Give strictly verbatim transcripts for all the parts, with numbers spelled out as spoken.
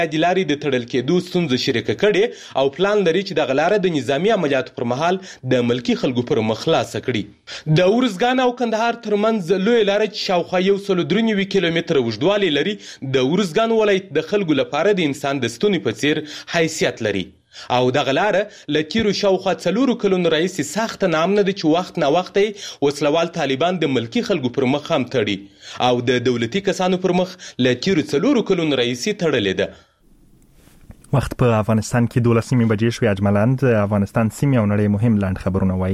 د لارې د تړل کېدو ستونزه شریکه کړې او پلان لري چې دغه لاره د نظامي عملیاتو پر مهال د ملکي خلکو پر مخ خلاصه کړي. د ارزګان او کندهار ترمنځ لویه لاره چې شاوخوا یو سل درې نوي کیلومتره اوږدوالی لري د ارزګان ولایت د خلکو لپاره د انسان د ستوني په څیر حیثیت لري او دغه لاره له تیرو شاوخوا څلورو کلونو راهیسې سخته نامنه ده چې وخت ناوخته یې وسلوال طالبان د ملکي خلکو پر مخ هم تړي او د دولتي کسانو پر مخ له تیرو څلورو کلونو راهیسې تړلې ده. وخت په افغانستان کې دولسمې بجې شوې. اجملاند افغانستان سیمې او نړۍ مهم لاند خبرونه وایي.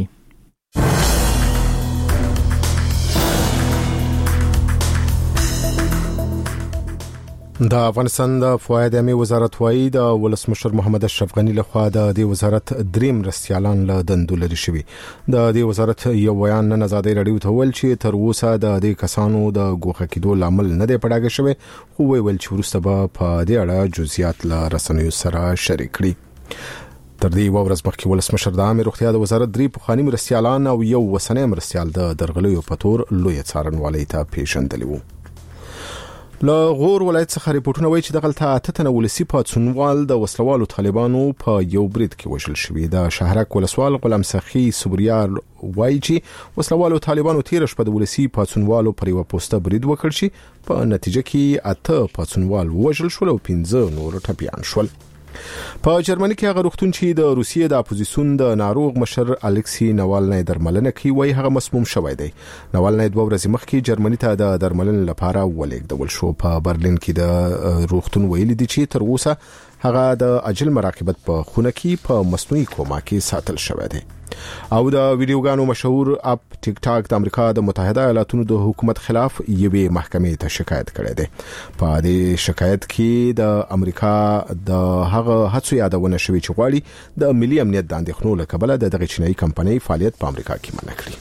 د افغانستان د فواید عامه وزارت وایي د ولسمشر محمد اشرف غنی لخوا د دې وزارت دریم مرستیالان له دندو لري شوی. د دې وزارت یو بیان نن ازادي رادیو ته ویل چې تر اوسه د دې کسانو د ګوښه کېدو لامل نه دی پړاګه شوی، خو ویل چې وروسته به په دې اړه جزئیات له رسنیو سره شریک کړي. تر دې یو ورځ مخکې ولسمشر د عامه روغتیا د وزارت درې پخواني مرستیالان او یو وسنۍ مرستیال د درغلیو په تور لوی څارنوالۍ ته پیژندلي وو. له غور ولایت څخه ریپورتونه وایي چې دغلته اته تنه ولسی پاتسونوال د وسلوالو طالبانو په یو برید کې وژل شوي. د شهرک ولسوال غلام سخی سوبریار وایي چې وسلوالو طالبانو تیر شپه د ولسی پاتسونوالو پر یو پوسټه برید وکړ چې په نتیجه کې اته پاتسونوال وژل شول او پنځه نور ټپیان شول. په جرمني کې هغه روغتون چې د روسیې د اپوزیسیون د ناروغ مشر الکسی ناوالنی درملنه کوي وایي هغه مسموم شوی دی. ناوالنی دوه ورځې مخکې جرمني ته د درملنې لپاره ولېږدول شو. په برلین کې د روغتون ویلي دي چې تر اوسه هغه د عاجل مراقبت په خونه کې په مصنوعي کوما کې ساتل شوی دی. او د ویډیوګانو مشهور اپ ټیک ټاک د امریکا د متحده ایالاتونو د حکومت خلاف یوې محکمې ته شکایت کړی دی. په دې شکایت کې د امریکا د هغه هڅو یادونه شوې چې غواړي د ملي امنیت د اندېښنو له کبله د دغه چینایي کمپنۍ فعالیت په امریکا کې منع کړي.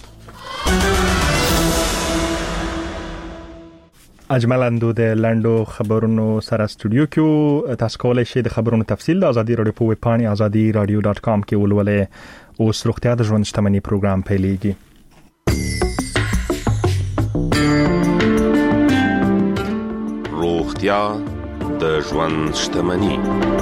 اجملاندو د لاندو خبرونو سره استودیو کې تاسو کولای شئ د خبرونو تفصیل د ازادي رادیو په ویب پاڼه ازادي رادیو ډاټ کام کې ولولئ. اوس روغتیا د ژوند شتمنۍ پروګرام پیلېږي. روغتیا د ژوند شتمنۍ.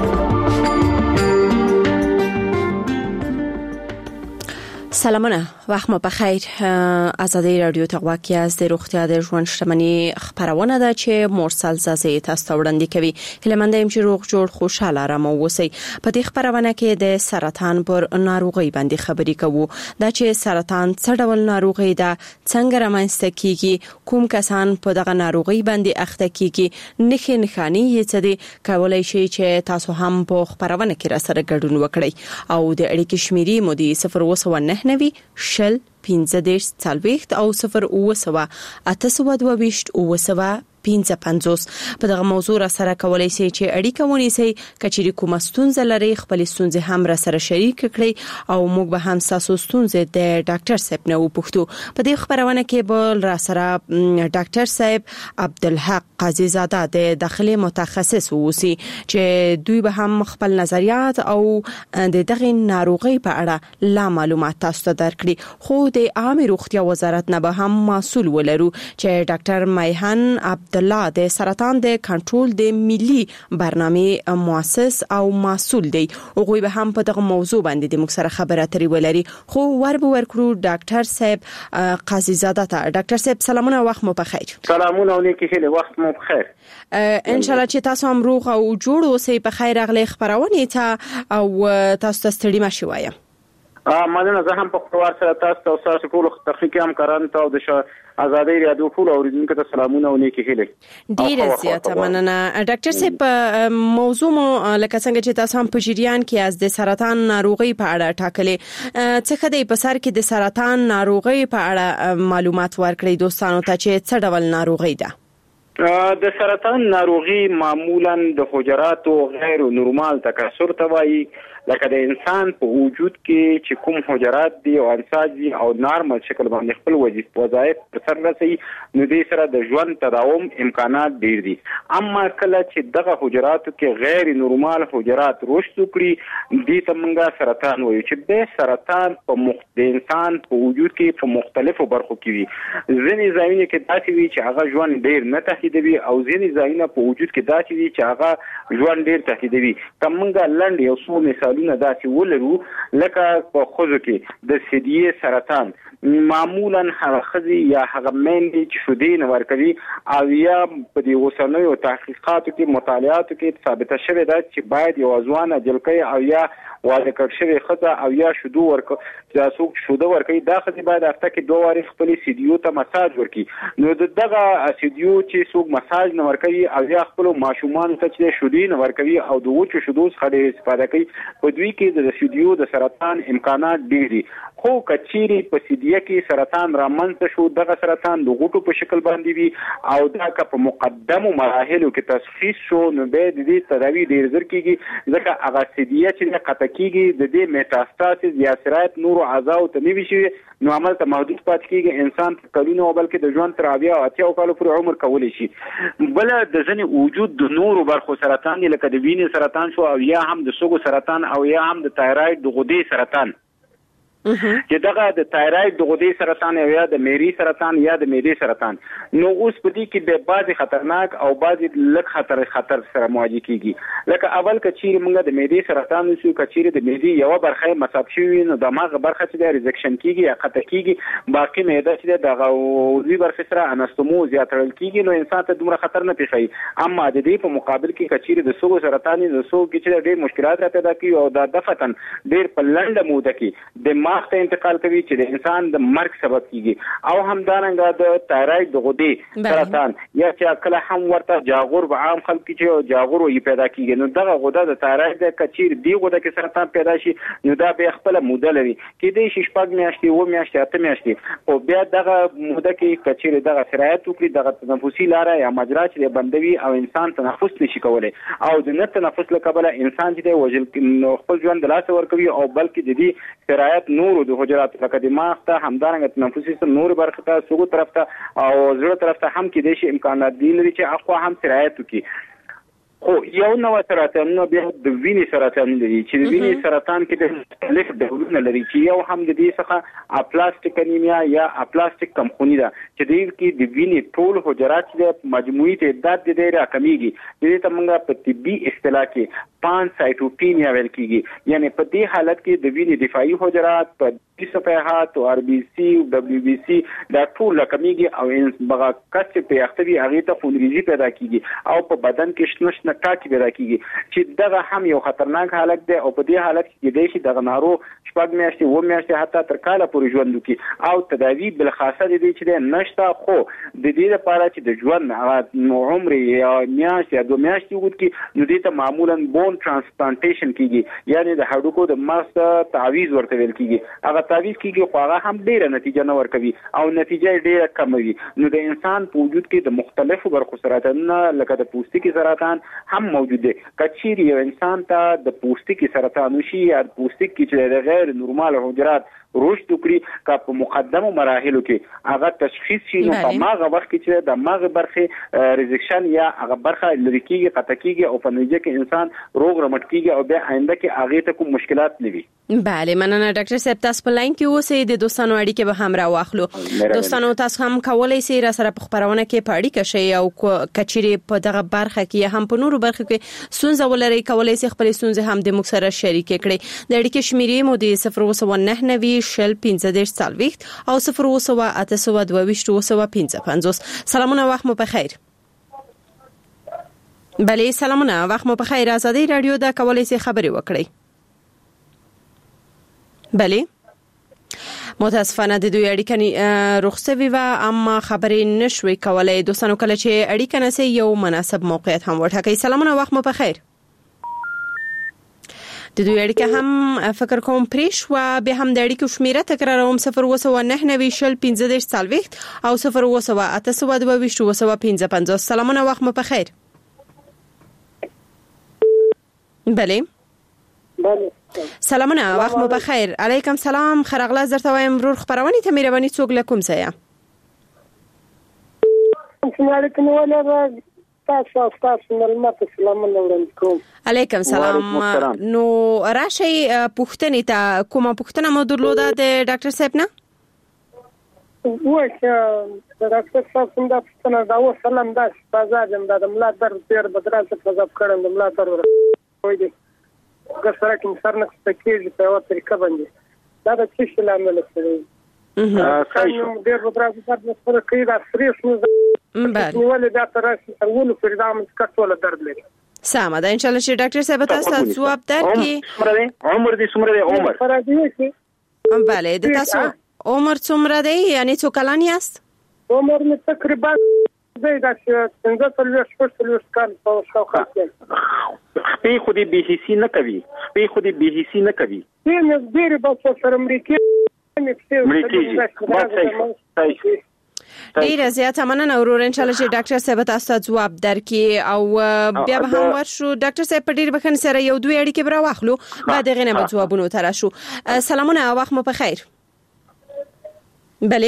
سلامونه، وخت مو بخیر. ازادي رادیو ته واقعي از د روغتیا د ژوند شتمنۍ خبرونه ده چې مرسل زازي تاسو ته وړاندې کوي. هله مند يم چې روغ جوړ خوشاله آرام اوسئ. په دې خبرونه کې د سرطان پر ناروغي باندې خبرې کوو. دا چې سرطان څه ډول ناروغي ده، څنګه رامنځته کیږي، کوم کسان په دغه ناروغي باندې اخته کیږي، نښې نښانې یې څه دي. کولای شئ چې تاسو هم په خبرونه کې را سره ګډون وکړئ او د اړیکې شمیرې مو د صفر اووه نهه نوي شل پنځه دېرش څلوېښت او صفر اووه سوه اته سوه دوه ویشت اووه سوه پنځه پنځوس. په دغه موضوع را سره کولای شئ چې اړیکه ونیسئ. کچېرې کومه ستونزه لرئ خپل ستونزې هم را سره شریک کړئ او موږ به هم تاسو ستونزې د ډاکټر صاحب نه وپوښتو. په دې خبرونه کې به را سره ډاکټر صاحب عبدالحق قاضي زاده د داخلي متخصص ووسی چې دوی به هم خپل نظریات او د دغه ناروغي په اړه لا معلومات تاسو ته درکړي. خو د عامه روغتیا وزارت نه به هم مسؤل ولرو چې ډاکټر میهن عبد الله د سرطان د کنټرول د ملي برنامه مؤسس او مسؤل دی. او غوی به هم په دغه موضوع باندې د موږ سره خبرې اترې ولري. خو وربو ورکړو ډاکټر صاحب قاضي زاده ته. ډاکټر صاحب سلامونه، وخت مو بخیر. سلامونه علیکم، خیلی وخت مو بخیر. ان شاء الله چې تاسو هم روغ او جوړ اوسئ. په خیر راغلی خبرونه ته او تاسو ته ستړي مشي وایم. ا مننه. زه هم په خبر سره تاسو او تاسو ټول تخنیکی همکارانو ته او د ازادي رادیو ټول اوریدونکو ته سلامونه او نیکی هیله. ډیره زیاته مننه. ډاکټر صاحب، موضوع مو لکه څنګه چې تاسو هم په جریان کې از د سرطان ناروغي په اړه ټاکلې، څه خدای په سر کې د سرطان ناروغي په اړه معلومات ورکړئ دوستانو ته چې څه ډول ناروغي ده. د سرطان ناروغي معمولا د حجراتو غیر نورمال تکثر ته وایي. لکه د انسان په وجود کې چې کوم حجرات دي او انساج دي او نارمل شکل باندې خپل وظیفه وظایف پر سر رسي، نو دې سره د ژوند تداوم امکانات ډیر دي. اما کله چې دغه حجراتو کې غیر نورمال حجرات رشد وکړي، دې ته موږ سرطان وایو چې د سرطان په مخ د انسان په وجود کې په مختلفو برخو کې وي. ځینې ځایونه کې داسې وي چې هغه ژوند ډیر نه تهدیدوي او ځینې ځایونه په وجود کې داسې دي چې هغه ژوند ډیر تهدیدوي. کومه لنډ یو څو مثالونه داسې ولرو لکه په خوځو کې د سیدیه سرطان معمولا هغه خزي یا هغه مېندې چې شودې نه ورکوي او یا په دې اوسنیو تحقیقاتو کې مطالعاتو کې ثابته شوې ده چې باید یو ځوانه جلکې او یا واده کړ شوی خزه او یا شودو ورکو چې څوک شودو ورکوي دا خزي باید هفته کې دوه واري خپل سیدیو ته مساج ورکي. نو دغه سیدیو چې څوک مساج نه ورکوي او یا خپل ماشومان ته چې شودې نه ورکوي او د وچو شودو څخه ډېر استفاده کوي په دوی کې د سیدیو د سرطان امکانات ډېر دي. خو کچيري په سیدیه کې سرطان رامنځته شو دغه سرطان د غوټو په شکل باندې وي او دا که په مقدمو مراحلو کې تشخیص شو نو به د دې تداوی ډېر زر کیږي ځکه هغه سیدیه چې قطع کیږي د دې میتاستاسیس یا سرایت نور اعضاء ته نیوي شي نو عمل ته محدود پات کیږي انسان کلونه او بلکې د ژوند تر اویا او اتیا کالو پورې عمر کولی شي. بل د ځنې وجود د نورو برخو سرطان لکه د وینې سرطان شو او یا هم د سږو سرطان او یا هم د تایرویډ د غدې سرطان چې دغه د تایرویډ د غدې سرطان او یا د میری سرطان یا د معدې سرطان نو اوس په دې کې د بعضي خطرناک او بعضي لږ خطر خطر سره مواجه کیږي. لکه اول کچیر موږ د معدې سرطان شو کچیر د معدې یو برخه مصاب شوی نو دماغ برخه چې د ریزکشن کیږي یا قطع کیږي باقي معده چې د غوړي برخه سره انستوموز یا تړل کیږي نو انسان ته دومره خطر نه پیښي. اما د دې په مقابل کې کچیر د سږو سرطان د سږو کې چې ډېر مشکلات را پیدا کوي او د دفتن ډېر په لنډه موده کې د ته انتقال کوي چې د انسان د مرګ سبب کیږي او همدارنګه د تایرویډ د غدې سرطان یا چې کله هم ورته جاغور به عام خلک چې جاغور یې پیدا کیږي نو دغه غده د تایرویډ د کچیر دی غده کې سرطان پیدا شي نو دا به خپل موده لري کې د شپږ میاشتې و میاشتې اته میاشتې او بیا دغه موده کې کچیر دغه سرایت وکړي دغه تنفسي لاره یا مجرا چې بندوي او انسان تنفس نشي کولای او د نه تنفس لپاره انسان چې وجل خپل ژوند د لاس ورکوي او بلکې د دې سرایت نور د حجرات لکه دماغ ته همدارنګه تنفسي سیستم نور برخه ته سږو طرف ته او زړه طرف ته هم کې د شي امکانات دي لري چې اخوا هم سرایت وکړي. خو یو نو سرطان نو بیا د وینې سرطان لري چې د وینې سرطان کې د مختلف ډولونه لري چې یو هم د دې څخه اپلاستیک انیمیا یا اپلاستیک کمخونی ده چې د کې د وینې ټول حجرات د مجموعي تعداد د ډیره کمیږي. دې ته موږ په طبي اصطلاح کې پان سایټوپینیا ویل کیږي یعنی په دې حالت کې د وینې دفاعي حجرات په دې صفحات او ار بي سي او دبليو بي سي دا ټول کمیږي او ان بغا کڅ په اختبي هغه ته خونریزي پیدا کیږي او په بدن کې شنش ټاکي پیدا کیږي چې دغه هم یو خطرناک حالت دی او په دې حالت کې د شي دغه نارو شپږ میاشتې و میاشتې حتی تر کاله پورې ژوند وکړي او تداوی بل خاصه دي چې نشته خو د دې لپاره چې د ژوند عمر یا میاشت یا دو میاشتې وکړي نو دې ته معمولا بون ترانسپلانټیشن کیږي یعنی د هډوکو د مغز تعویض ورته ویل کیږي. هغه تعویض کیږي خو هغه هم ډیره نتیجه نه ورکوي او نتیجه ډیره کم وي. نو د انسان په وجود کې د مختلفو برخو سرطانونه لکه د پوستکي سرطان هم موجود دي. کچیر یو انسان ته د پوستکي سرطان وشي یا پوستکي چې د غیر نورمال حجرات رشد وکړي کا په مقدمو مراحلو کې هغه تشخیص شي نو په ماغه وخت کې چې د ماغه برخه ریزکشن یا هغه برخه لری کېږي قطع کېږي او په نتیجه کې انسان روغ رمټ کېږي او بیا آینده کې هغه ته کوم مشکلات نه وي. بله مننه ډاکټر صاحب تاسو په لاین کې اوسئ د دوستانو اړیکې به هم را واخلو. دوستانو تاسو هم کولای شئ را سره په خبرونه کې پاړی کشي او کچيري په دغه برخه کې هم په نورو برخه کې سونزه ولري کولای شئ خپل سونزه هم د موږ سره شریک کړئ. د اړیکې شمیرې مو د صفر اووه نهه نوي شل پنځه دېرش څلوېښت او صفر اووه اته سوه دوه ویشت اووه سوه پنځه پنځوس. سلامونه وخت مو بخیر. بله سلامونه وخت مو بخیر. آزادي رادیو دا کولای شئ خبري وکړئ. بله متاسفانه د دوی اړیکه رخصوي و اما خبرې نشوي کولای. دوستانو کله چې اړیکه نسي یو مناسب موقعیت هم وټاکئ. سلامونه وخت مو بخیر. د دوی اړیکه هم فکر کوم پریش و به هم د اړیکو شمیره تکراروم صفر اووه نهه نوي شل پنځه دېرش څلوېښت او صفر اووه اته سوه دوه ویشت اووه سوه پنځه پنځوس. سلامونه وخت مو بخیر. بله بله سلامونه وخت مو بخیر. علیکم سلام. خرغله زرته وایم ورور خبرونه ته مهرباني څوک لکم سیا علیکم ولا تاسو تاسو ملمت سلام علیکم. علیکم سلام. نو راشي پوښتنه ته کومه پوښتنه مو درلوده د ډاکټر صاحب نه؟ وای چې ډاکټر صاحب څنګه پښتنه دا و سلام دا بازار دم دا ملا در ډیر بدرازه فزاب کړم د ملا در وای دي ګسره کې سر نه ستکیږي په یو طریقه باندې دا د څه شي لامل دی څنګه ډیر بدرازه سره کوي دا سریس نو بله ولې دا ترسي څنګه پر دا مې کټوله درد لري سامه دا ان شاء الله چې ډاکټر صاحب تاسو ځواب درکړي عمر دې څومره دی عمر بله د تاسو عمر څومره دی یعنی څو کلن یاست عمر مې تقریبا دی دا چې څنګه تلوي شپږ کال په شاوخوا کې په خو دې بي سي سي نه کوي په خو دې بي سي سي نه کوي نه ډېر په سر امریکا امریکا ډیره زیاته مننه ورور ان شاء الله چې ډاکټر صاحب تاسو ته ځواب درکړي او بیا به هم ورشو ډاکټر صاحب په ډیر بخښنې سره یو دوه اړیکې برا واخلو بعد غنه به ځوابونه تر شو سلامونه وخت مو په خیر بله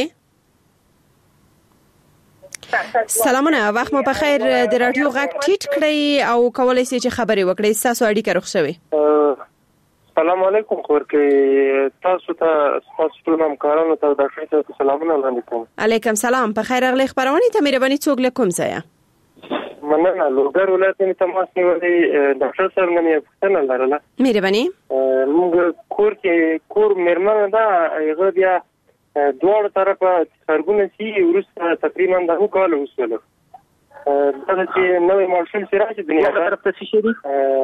سلامونه وخت مو په خیر د رادیو غږ ټیټ کړئ او کولای شئ چې خبرې وکړئ تاسو اړیکه روښ شوي السلام علیکم خورکه تاسو ته تاسو ټول همکارانو ته ډاکټر صاحب سلامونه علیکم علیکم سلام په خیر اغلی خبرونه ته مهرباني څوک لیکم ځای مننه لوګر ولایت نه تماس نیولې ډاکټر صاحب نه یې پوښتنه لرله مهرباني موږ کور کې کور مرمنه دا هغه بیا دوه طرفه خرګونه سي ورسته تقریبا د هو کال وسوله دا چې نوې مارشل سراج دنیا طرف ته شي دي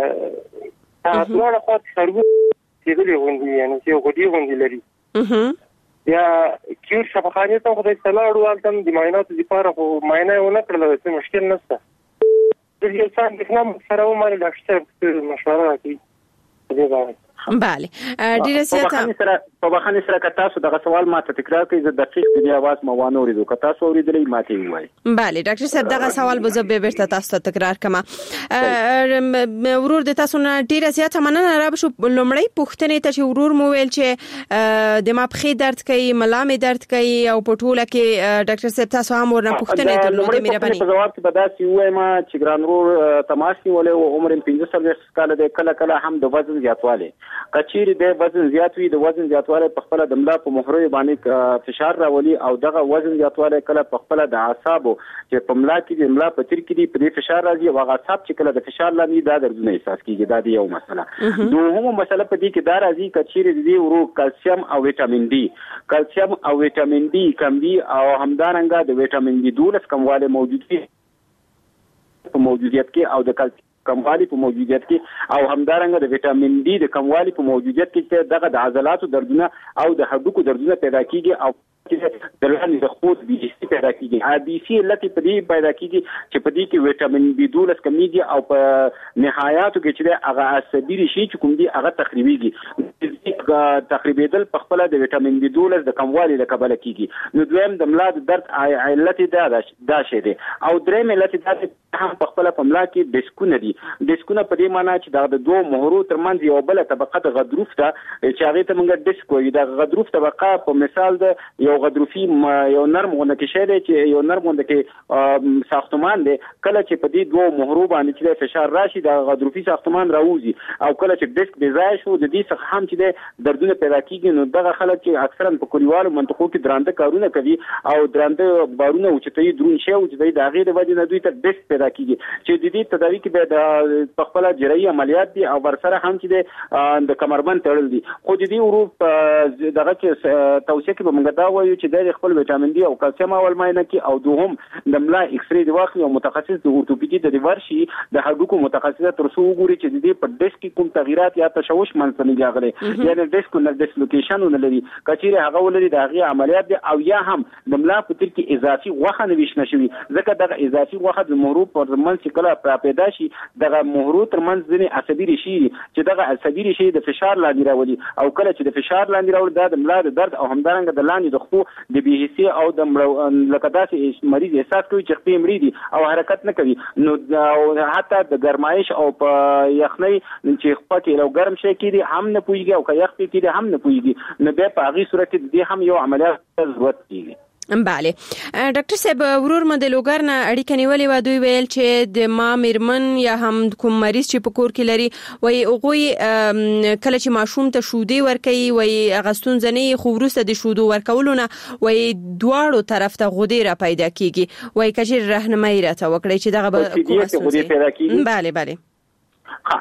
دوه خاط خرګونه چې دې غوندي یعنی چې غوډي غوندي لري یا کیور شفاخانه ته خدای سلاړ والتم د معاینات لپاره خو معاینه ونه کړل څه مشکل نشته د یو څه د کوم سره ومره ډاکټر مشوره راکړي دې باندې بله ډیره زیاته په بخښنې سره که تاسو دغه سوال ماته تکرار کړئ زه دقیق د اواز مو وانه اوریدو که تاسو اوریدلې ماته وایي بله ډاکټر صاحب دغه سوال به زه به بیرته تاسو ته تکرار کړم ورور د تاسو نه ډیره زیاته مننه را بشو لومړی پوښتنې ته چې ورور مو ویل چې د ماپخې درد کوي ملا مې درد کوي او په ټوله کې ډاکټر صاحب تاسو هم ورنه پوښتنې درلودې مهرباني په جواب کې به داسې وایم چې ګران ورور تماس نیولې او عمر پنځه څلوېښت کاله دی کله کله هم د وزن زیاتوالی کچېرې د وزن زیات وي د وزن زیاتوالی په خپل د ملا په مهرو باندې فشار راولي او دغه وزن زیاتوالی کله په خپل د اعصابو چې په ملا کې د ملا په تیر کې دی په فشار راځي او هغه اعصاب چې کله د فشار لاندې دا دردونه احساس کیږي دا دی یو مسله دومره مسله په دې کې دا راځي کچېرې د ورو کلسیم او وټامین ډي کلسیم او وټامین ډي کم دي او همدارنګه د وټامین ډي دولس کمواله موجود دي په موجودیت کې او د کلسیم کموالی په موجودیت کې او همدارنګه د وټامین ډي د کموالی په موجودیت کې چې دغه د عضلاتو دردونه او د هډوکو دردونه پیدا کیږي او د لاندې د خود بي سي پیدا کیږي ا بي سي لکه په دې پیدا کیږي چې په دې کې وټامین بي دولس کمیږي او په نهایاتو کې چې هغه عصبي شي چې کوم دي هغه تخریبيږي تخریبېدل په خپل د وټامین بي دولس د کموالي له کبله کیږي نو دویم د ملا د درد علت دا دا شي دي او درېم علت دا هم په خپل په ملا کې ډیسکونه دي ډیسکونه په دې معنی چې د دوه مهرو ترمنځ یو بل طبقه د غضروف ته چې هغه ته موږ ډیسک وایو د غضروف طبقه په مثال د یو غضروفي یو نرم غونډه کې شی دی چې یو نرم غونډه کې ساختمان دی کله چې په دې دوه مهرو باندې چې فشار راشي د غضروفي ساختمان راوځي او کله چې ډیسک بې ځای شو د دې څخه هم چې دردونه پیدا کیږي نو دغه خلک چې اکثرا په کلیوالو منطقو کې درانده کارونه کوي او درانده بارونه اوچتوي درون شی اوچتوي د هغې د وجې نه دوی ته ډیسک پیدا کیږي چې د دې تداوي کې به د خپل جراحي عملیات دي او ورسره هم چې د کمربند تړل دي خو د دې ورو دغه کې توصیه کې به موږ دا وایو چې د خپل وټامین ډي او کلسیم اول معاینه کې او دوهم د ملا ایکس ری دی واخلي او متخصص د اورتوپیدي د ورشي د هډوکو متخصص تر څو وګوري چې د دې په ډیسک کې کوم تغیرات یا تشوش منځته نه راغلي یعنی ډیسک نه ډیسلوکیشن نه لري کچېره هغه ولري د هغه عملیات دي او یا هم د ملا په تیر کې اضافي غوښه نه ویشنه شوی ځکه دغه اضافي غوښه د مهرو پر منځ کې کله پیدا شي دغه مهرو تر منځ ځنې عصبي ریشي چې دغه عصبي ریشي د فشار لاندې راولي او کله چې د فشار لاندې راولي دا د ملا د درد او همدارنګه د لاندې د خپو د بي سي او د لکه داسې مریض احساس کوي چې خپې مړي دي او حرکت نه کوي نو حتی د ګرمایش او په یخنۍ چې خپه کې لو ګرم شي کېږي هم نه پوهیږي او که یخ کې هم نه پوهیږي نو بیا په هغې صورت کې د دې هم یو عملیات ضرورت کېږي بله ډاکټر صاحب ورور مده لوګر نه اړیکه نیولې و دوی ویل چې د ما میرمن یا هم کوم مریض چې په کور کې لري وای هغه کله چې ماشوم ته شودي ورکوي وای اغستون ځنی خو ورسته د شودو ورکولونه وای دواړو طرف ته غوډه را پیدا کیږي وای کجې راهنمایي راته وکړي چې دغه به کومه غوډه پیدا کیږي بله بله ها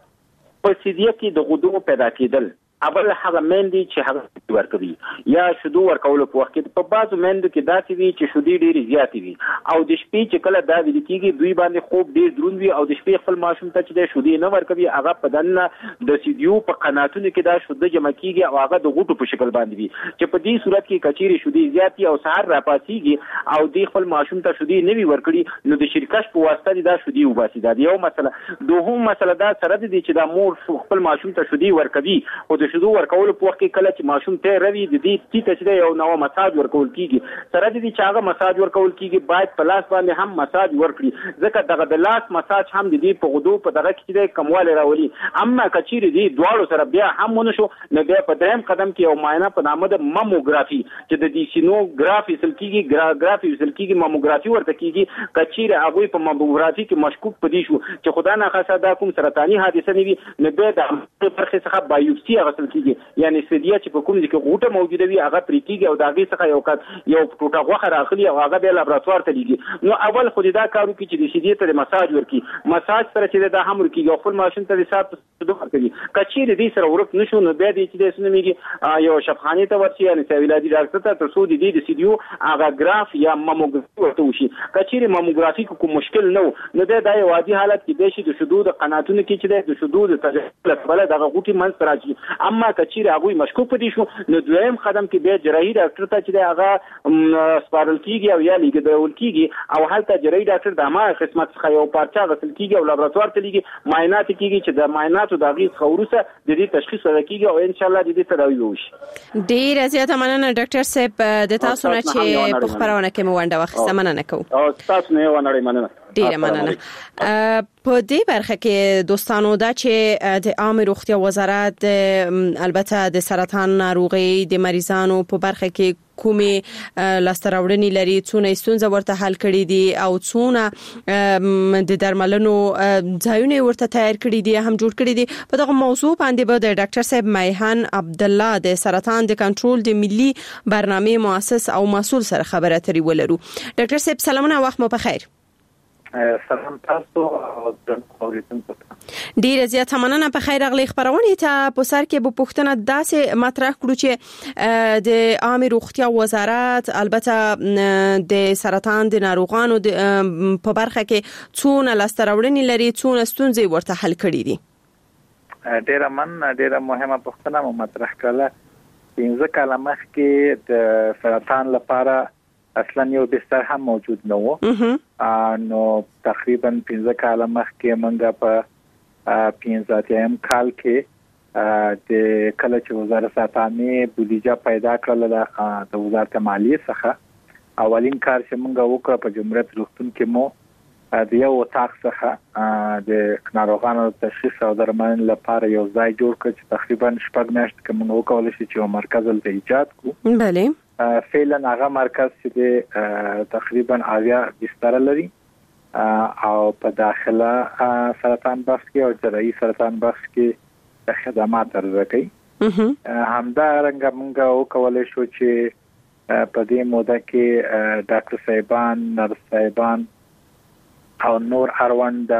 په سیدیه کې د غوډو پیدا کېدل اول هغه مندي چې هغه ورکوي یا شودو ورکول په وخت کې په بازو مندو کې داسې وي چې شودي ډېری زیات وي او د شپې چې کله دا ویل کېږي دوی باندې خوب ډېر دروند وي او د شپې خپل ماشوم ته چې د شودي نه ورکوي هغه په دنه د سیدیو په قناتونو کې دا شوده جمع کېږي او هغه د غوټو په شکل باندې وي چې په دې صورت کې کچيري شودي زیات او سحر را پاتېږي او د خپل ماشوم ته شودي نه وي ورکړي نو د شرکت په واسطه دا شودي وباسي دا یو مسله دوهم مسله دا سره دي چې دا مور خپل ماشوم ته شودي ورکوي او د شودو ورکول په وخت کې کله چې ماشوم ته روي د دې چې ته یو نو مساج ورکول کیږي سره دې چې هغه مساج ورکول کیږي باید په لاس باندې هم مساج ورکړي ځکه دغه د لاس مساج هم د دې په غدو په دغه کې د کمواله راولي اما کچيري دې دواړو سره بیا هم ونشو نو بیا په دریم قدم کې یو معاینه په نامه د ماموګرافي چې د دې سینوګرافي سل کیږي ګرافي سل کیږي ماموګرافي ورته کیږي کچيري هغه په ماموګرافي کې مشکوک پدې شو چې خدای نه خاصه دا کوم سرطاني حادثه نه وي نو بیا د برخه څخه بایوپسي غسل کیږي یعنی سدیه چې په کوم ځای کې غوټه موجوده وي هغه پرې کیږي او داغه څخه یو کټ یو ټوټه غوخه راخلي او هغه به لابراتوار ته لیږي نو اول خو دا کارو کې چې د سدیه ته مساج ورکي مساج سره چې دا هم ورکي یو خپل ماشين ته حساب دوه کوي کچېر دې سره ورک نشو نو بیا دې چې د سنميږي یو شفخانه ته ورشي یعنی سویلادي ډاکټر ته تر څو دې د سدیو هغه ګراف یا ماموګرافي ورته وشي کچېر ماموګرافي کوم مشکل نه نو دا د یو عادي حالت کې د شي د شذود قناتونو کې چې د شذود تجربه بل دغه غوټي منځ راځي اما کچېر هغه مشکوک پدې شو نو دویم قدم کې به جراحي ډاکټر ته چې هغه سپارل کیږي او یا لیږدول کیږي او هلته جراحي ډاکټر د ما خدمت څخه یو پارچه غسل کیږي او لابراتوار ته لیږي معاینات کیږي چې د معایناتو د غیز خورسه د دې تشخیص ورکیږي او ان شاء الله د دې تداوی وشي ډیر زیاته مننه ډاکټر صاحب د تاسو نه چې په خبرونه کې مو ونده وخت مننه کوم او تاسو نه ونړی مننه ډیره مننه په دې برخه کې دوستانو دا چې د عامه روغتیا وزارت البته د سرطان ناروغي د مریضانو په برخه کې کومې لاستراوړنې لري څونه ستونزه ورته حل کړي دي او څونه د درملنو ځایونه ورته تیار کړي دي هم جوړ کړي دي په دغه موضوع باندې به د ډاکټر صاحب میهان عبد الله د سرطان د کنټرول د ملي برنامه مؤسس او مسؤل سره خبرې اترې ولرو ډاکټر صاحب سلامونه وخت مو بخیر سلام تاسو او د اوریدونکو ډیر زیات مننه په خیر اغلی خبرونه ته په سر کې به پښتنه داسې مطرح کړو چې د عامه روغتیا وزارت البته د سرطان د ناروغانو په برخه کې څونه لاستراوړنې لري څونه ستونزې ورته حل کړي دي ډیر من ډیر مهمه پښتنه مو مطرح کړه پنځه کاله مخکې د سرطان لپاره اصلا یو بستر هم موجود نه و نو تقریبا پنځه کاله مخکې موږ په پنځه یم کال کې د کله چې وزارت ساتنې بودیجه پیدا کړل د وزارت مالیه څخه اولین کار چې موږ وکړ په جمهوریت روغتون کې مو د یو وطاق څخه د ناروغانو تشخیص او درملنې لپاره یو ځای جوړ کړ چې تقریبا شپږ میاشتې کې موږ وکولای شو چې یو مرکز ته ایجاد کړو بله فعلا هغه مرکز چې د تقریبا اویا بستر لري او په داخله سرطان بخش کې او جراحي سرطان بخش کې د خدمات ارزه کوي همدا رنګه موږ وکولای شو چې په دې موده کې ډاکټر صاحبان نرس صاحبان او نور اړوند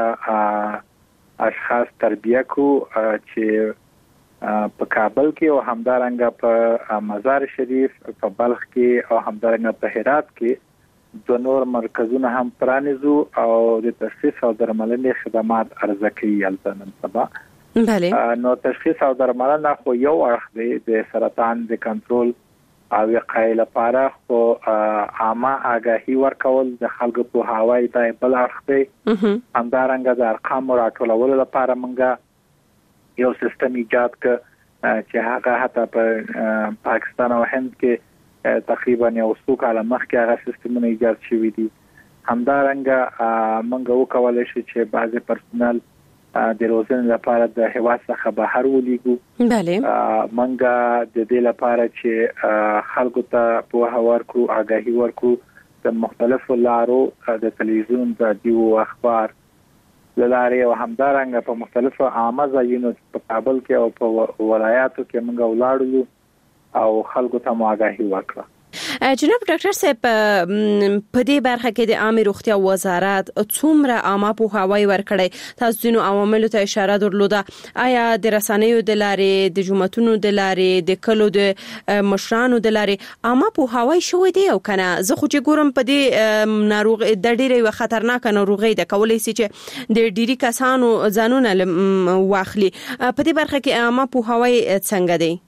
اشخاص تربیه کو چې په کابل کې او همدارنګه په مزار شریف په بلخ کې او همدارنګه په هرات کې د نور مرکزونه هم پرانیزو او د تشخیص او درملنې خدمات ارزه کوي البته سبا بله نو تشخیص او درملنه خو یو اړخ دی د سرطان د کنټرول او وقایې لپاره خو عامه آگاهي ورکول د خلکو په هواي د بل اړخ دی همدارنګه د ارقام راټولولو لپاره موږ یو سیستم ایجاد ک چې هغه حتی په پاکستان او هند کې تقریبا یو څو کاله مخکې هغه سیستمونه ایجاد شوي دي همدارنګه موږ وکولای شو چې بعضي پرسونل د روزنې لپاره د هوا څخه بهر ولېګو. بله منګه د دې لپاره چې خلکو ته په ورکړو آگاهي ورکړو د مختلفو لارو د تلویزیون د دیو اخبار لاره او همدارنګه په مختلفو عامه ځایونو په کابل کې او په ولایاتو کې موږ ولاړو او خلکو ته آگاهي ورکړه. جناب ډاکټر صاحب په دې برخه کې د عامه روغتیا وزارت څومره عامه پوهاوی ورکړي؟ تاسو نو عواملو ته اشاره درلوده. آیا د رسنیو د لارې د جمعتونو د لارې د کلو د مشرانو د لارې عامه پوهاوی شوی دی او کنه؟ زه خو چې ګورم په دې ناروغ د ډېرې خطرناک ناروغي د کولای شي چې د ډېری کسانو ځانونه واخلي. په دې برخه کې عامه پوهاوی څنګه دی؟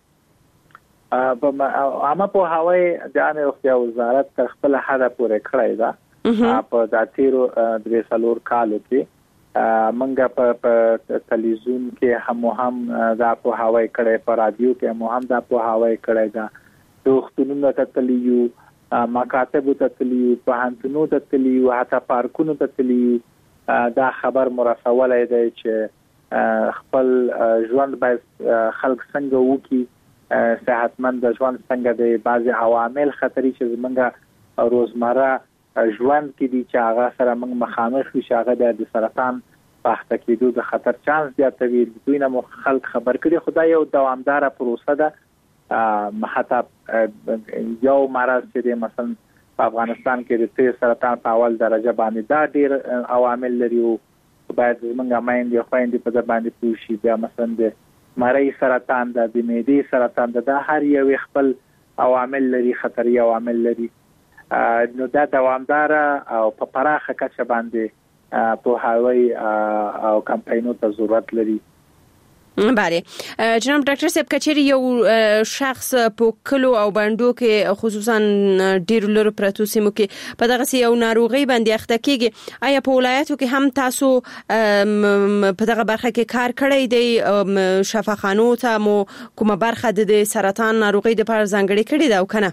په عامه پوهاوی د عامه روغتیا وزارت تر خپل حده پورې کړی دا. په داتیرو درې څلور کالو کې منګه په تلویزیون کې هم هم دا پوهاوی کړی، په رادیو کې هم هم دا پوهاوی کړی دا. روغتونونو ته تللیو، مکاتبو ته تللیو، پوهنتونونو ته تللیو، حتی پارکونو ته تللیو. دا خبر مرسولای دی چې خپل ژوند باید خلک څنګه وکړي، صحتمند ژوند څنګه دی. بعضي عوامل خطري چې زمونږ روزمره ژوند کې دي چې هغه سره موږ مخامخ شو، چې هغه د سرطان په اخته کېدو د خطر چانس زیاتوي. دوی نه خلک خبر کړي. خدای یو دوامدار پروسه ده. حتی یو مرض چې د مثلا په افغانستان کې د سرطان په اول درجه باندې دا ډېر عوامل لري او باید زمونږ مایندې خويندې په دې باندې پوه شي. بیا مثلا د مری سرطان د معدې سرطان د هر یو خپل عوامل لري، خطري عوامل لري. نو دا دوامدار او په پراخه کچه باندې په هاوی او کمپاینونو ته ضرورت لري. بله جناب ډاکټر صاحب، کچېری یو شخص په کلو او بندو کې خصوصا ډیر لور پرتو سیمو کې په دغه یو ناروغي باندې اخته کیږي، آیا په ولایتو کې هم تاسو په دغه برخه کې کار کړی دی؟ شفاخانو ته مو کومه برخه د سرطان ناروغي د پر ځانګړي کړی دا او کنه؟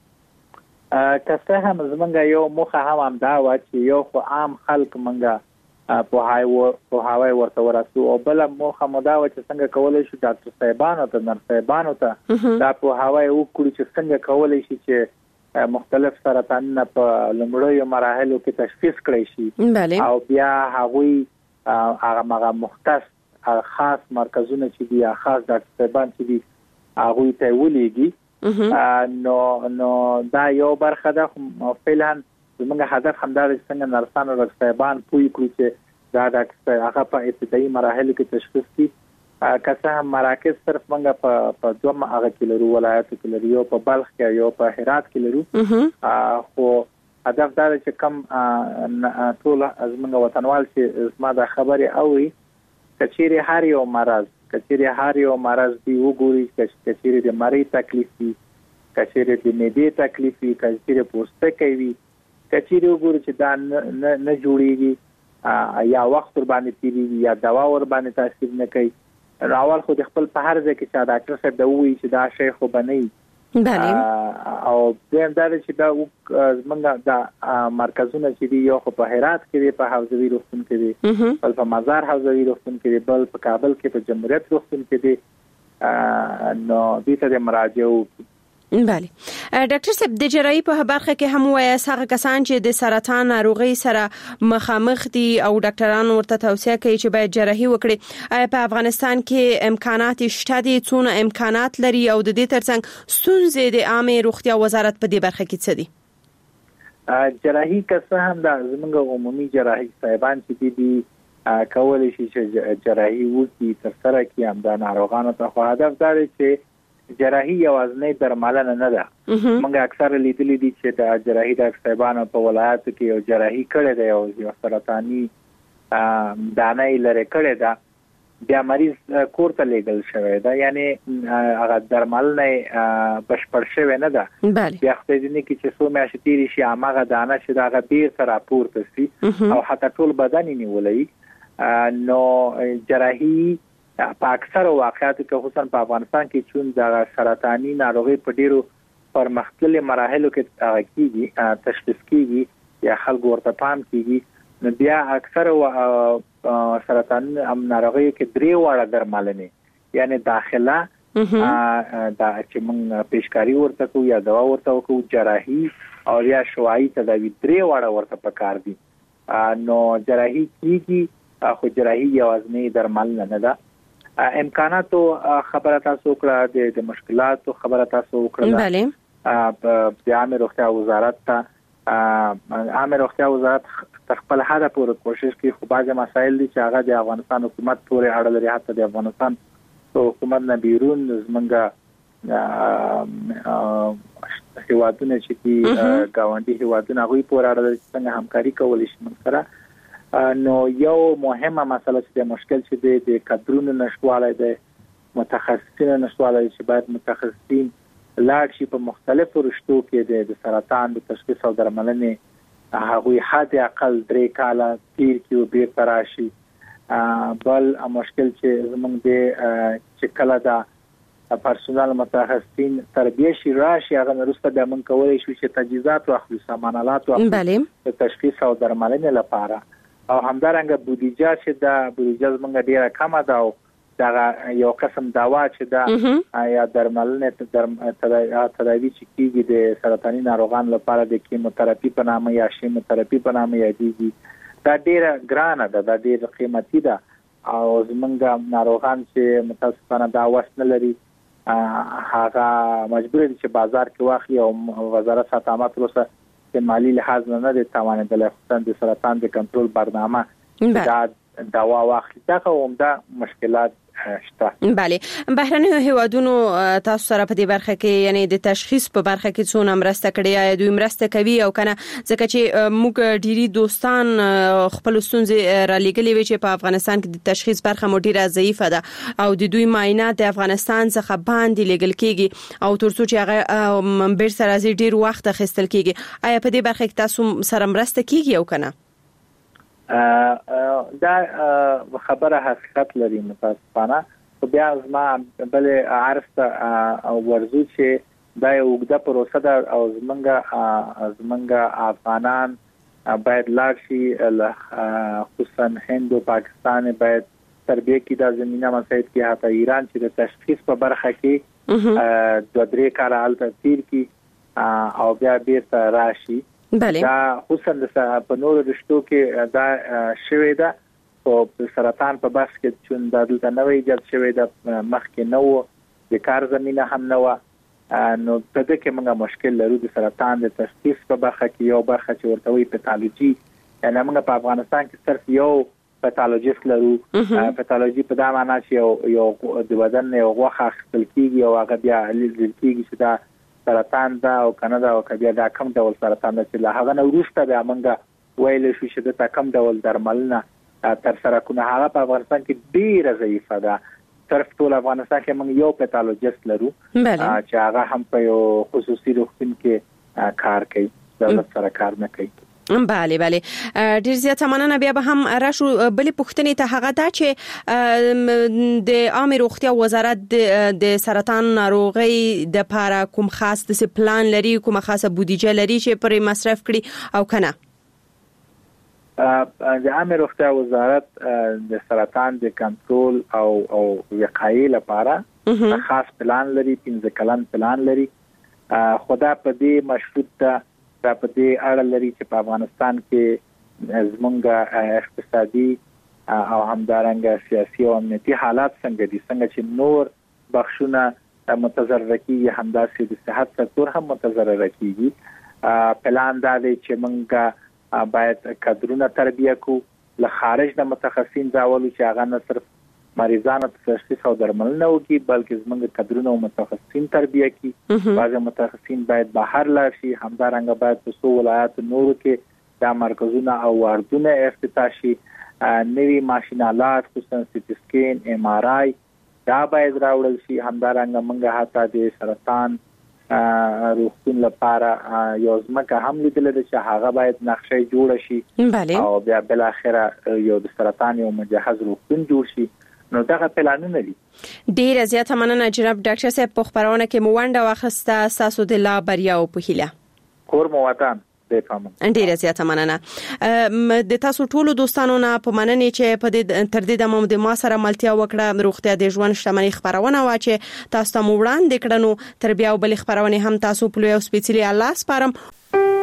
کسته هم زمونږ یو مخه هم هم دا و چې یو خو عام خلک منګه په هاي په هاوی ورته ورسو، او بل موخه مدا و چې څنګه کولای شي ډاکټر صاحبانو ته نر صاحبانو ته دا په هاوی وکړي چې څنګه کولای شي چې مختلف سرطانونه په لومړیو مراحلو کې تشخیص کړي شي. او بیا هغوی هغه مغه مختص خاص مرکزونه چې دي، خاص ډاکټر صاحبان چې دي، هغوی ته ولېږي. نو نو دا یو برخه ده. فعلا زموږ هدف همدا دی چې څنګه نرسان او ډاکټر صاحبان پوه کړو چې دا ډاکټر هغه په ابتدایي مراحلو کې تشخیص کړي. که څه هم مراکز صرف موږ په په دوه هغه کې لرو، ولایتو کې لرو، یو په بلخ کې یو په هرات کې لرو. خو هدف دا دی چې کم ټول زموږ وطنوال چې زما د خبرې اوري، کچېرې هر یو مرض کچېرې هر یو مرض دی وګوري، کچېرې د مری تکلیف وي، کچېرې د معدې تکلیف وي، کچېرې پوستکی وي، کچېرې وګوري چې دا نه نه جوړیږي یا وخت ور باندې تیریږي یا دوا ور باندې تاثیر نه کوي. اول خو د خپل په هر ځای کې چې ډاکټر صاحب دا وایي چې دا شی خو بنئ. او دیم دا چې دا زمونږ د مرکزونه چې دی یو خو په هرات کې دی، په حوزوي روغتون کې دی، بل په مزار حوزوي روغتون کې دی، بل په کابل کې په جمهوریت روغتون کې دی. نو دې ته د مراجعه بله ډاکټر صاحب، د جراحي په برخه کې هم وایي هغه کسان چې د سرطان ناروغي سره مخامخ دي او ډاکټران ورته توصیه کوي چې باید جراحي وکړي، آیا په افغانستان کې امکانات شته دي؟ څونه امکانات لري او د دې ترڅنګ ستونزې د عامه روغتیا وزارت په دې برخه کې څه دي؟ جراحي که هم د زموږ عمومي جراحي صاحبان چې دي کولای شي چې جراحي وکړي تر سره کې هم د ناروغانو ته. خو هدف دا دی چې جراحي یوازې درملنه نه ده. موږ اکثر لیدلې دي چې د جراحي د صاحبانو په ولایت کې یو جراحي کړي دی او یو سرطاني دانه لري کړي ده، بیا مریض کور ته لیږل شوی ده، یعنی هغه درملنه بشپړ شوی نه ده. بیا خو دې کې چې څو میاشتې تیرې شي هغه دانه چې هغه بیرته راپورته شي او حتی ټول بدن یې نیولی. نو جراحي په اکثر واقعاتو کې خصوصا په افغانستان کې چون د سرطاني ناروغي په ډیرو پرمختللي مراحلو کې هغه کیږي تشخیص کیږي یا خلک ورته پام کیږي، نو بیا اکثر سرطان هم ناروغي کې درې واړه درملنې یعنی داخله دا چې موږ پیشکاری ورته کوو یا دوا ورته کوو جراحي او یا شوایي تداوی درې واړه ورته پکار دي نو جراحي کیږي خو جراحي یوازنی درمل نه ده امکاناتو خبره تاسو کړه د مشکلاتو خبره تاسو کړه بله د عامه روغتیا وزارت ته عامه روغتیا وزارت خپل حدا پورې کوشش کوي خو بعض مسایل دي چې هغه د افغانستان حکومت پورې اړه لري حتی د افغانستان حکومت نه بیرون زمونږه هیوادونه چې کی گاونډي هیوادونه غوي پورې اړه لري څنګه همکاري کول شي من سره نو یو مهمه مسله چې مشکل چې د کادرونو نشواله ده متخصصین نشواله چې باید متخصصین لاړ شي په مختلفو رشتو کې د سرطان د تشخیص او درملنې هغه حد اقل درې کاله تیر کې وبې تراشي بل مشکل چې زمونږ د چې کله دا پرسونل متخصصین تربیه شي راشي هغه نرسته د من کولای شي چې تجهیزات واخلي سامانالات واخلي د تشخیص او درملنې لپاره او همدارنګه بودیجه چې دا بودیجه زمونږ ډیره کمه ده او دا یو قسم دوا چې دا یا درملنه تداوی چې کیږي د سرطاني ناروغانو لپاره د کیموتراپي په نامه یا شیموتراپي په نامه یادېږي دا ډیره ګرانه ده دا ډیره قیمتي ده او زمونږ ناروغان چې متاسفانه دا وسنه لري هغه مجبور دي چې بازار کې واخلي او وزارت ساتامات روسه چې مالی لحاظ نه نه توانېدل خصوصا د سرطان د کنټرول برنامه دا دوا واخلي دا کوم دا مشکلات شته بله بهرنی هیوادونو تاسو سره په دې برخه کې یعنی د تشخیص په برخه کې څونه مرسته کړې یا دوی مرسته کوي او کنه ځکه چې موږ ډيري دوستان خپل ستونزې را لګلې وي چې په افغانستان کې د تشخیص برخه مو ډیره ضعیفه ده او د دوی معاینات د افغانستان څخه باندې لګل کیږي او ترڅو چې هغه منبر سره زی ډیر وخت اخیستل کیږي آیا په دې برخه کې تاسو سره مرسته کیږي او کنه دا خبره حقیقت لري متاسفانه خو بیا زما بل عرض او ورزو چې دا یو وګړه پروسه ده او زمونږه زمونږه افغانان باید لاړ شي خصوصا هند او پاکستان باید تربیه کې د زمينه مسایل کې حتی ایران چې د تشخیص په برخه کې د درې کال الته تیر کې او بیا بیرته راشي بله دا خصوصا په نورو رشتو کې دا شوې ده او سرطان په بحث کې چې د دلته نوې ایجاد شوې ده مخکې نو د کار زمينه هم نو نو په دې کې موږ مشکل لرو د سرطان د تشخیص په برخه کې یو برخه چې ورته وي پیتالوژي یعنی موږ په افغانستان کې صرف یو پیتالوژیست لرو پیتالوژي په دا معنی چې یو یو د بدن یو غوښه خپل کیږي او هغه بیا لیدل کیږي چې دا سرطان دا او کنده او کبیا دا کم ډول سرطان چې له هغه نو وروسته به موږ ویل شو چې دا کم ډول درملنه تر سره کومه هغه په افغانستان کې ډیره ضعیفه ده صرف ټول افغانستان کې موږ یو پیتالوژیست لرو چې هغه هم په یو خصوصي روغتون کې کار کوي دولت سره کار نه کوي بله بله ډیر زیات مننه بیا به هم راشو بلې پوښتنې ته هغه دا چې د عامه روغتیا وزارت د سرطان ناروغي د لپاره کوم خاص د پلان لري کوم خاصه بودیجه لري چې پر مصرف کړي او کنه د عامه روغتیا وزارت د سرطان د کنټرول او او وقایې لپاره خاص پلان لري پنځه کلن پلان لري خدا په دې مشروط ده دا په دې اړه لري چې په افغانستان کې زمونږ اقتصادي او همدارنګه سیاسي او امنیتي حالات څنګه دي څنګه چې نور بخښونه متضرر کیږي همداسې د صحت سکتور هم متضرر کیږي پلان دا دی چې مونږ باید کادرونه تربیه کو له خارج د متخصصین راولو چې هغه نه صرف مریضانو ته تشخیص او درملنه وکړي بلکې زموږ کادرونه او متخصصین تربیه کړي بعض متخصصین باید بهر لاړ شي همدارنګه باید په څو ولایاتو نورو کې دا مرکزونه او واردونه افتتاح شي نوي ماشینالات خصوصا سټي سکین ام ار آی دا باید راوړل شي همدارنګه موږ حتی د سرطان روغتون لپاره یو ځمکه هم لیدل چې هغه باید نقشه جوړ شي او بیا بل اخره یو د سرطان یو مجهز روغتون جوړ شي نو دا پلانونه دي ډیر زیات مننه جناب ډاکټر صاحب په خبرونه کې مو ونده واخسته تاسو د لا بریا او په هیله کور مو وطن ډیره زیاته مننه د تاسو ټولو دوستانو نه په مننې چې په دې تر دې د مو د ما سره ملتیا وکړه روغتیا د ژوند شتمنۍ خبرونه وا چې تاسو ته وړاندې کړنو تر بیا بل خبرونه هم تاسو په یو سپیڅلی الله سپارم.